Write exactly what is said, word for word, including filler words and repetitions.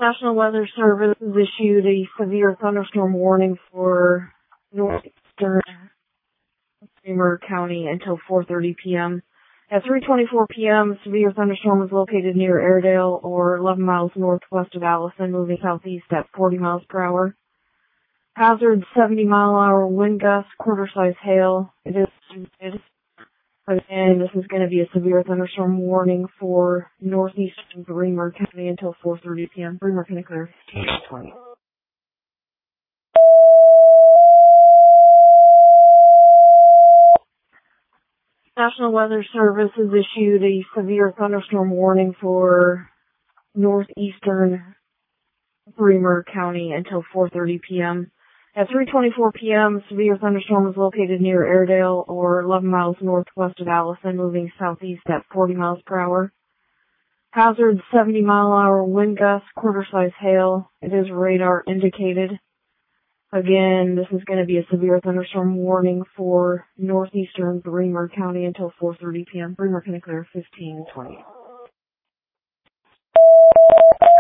National Weather Service has issued a severe thunderstorm warning for northeastern Kramer County until four thirty p m At three twenty-four p m, a severe thunderstorm is located near Airedale or eleven miles northwest of Allison, moving southeast at forty miles per hour. Hazard seventy mile an hour wind gusts, quarter size hail. It is, it is Again, this is going to be a severe thunderstorm warning for northeastern Bremer County until four thirty p m Bremer County clear fifteen twenty. National Weather Service has issued a severe thunderstorm warning for northeastern Bremer County until four thirty p m At three twenty-four p m, a severe thunderstorm is located near Airedale or eleven miles northwest of Allison, moving southeast at forty miles per hour. Hazard seventy mile an hour wind gusts, quarter size hail. It is radar indicated. Again, this is going to be a severe thunderstorm warning for northeastern Bremer County until four thirty p m Bremer County clear fifteen twenty.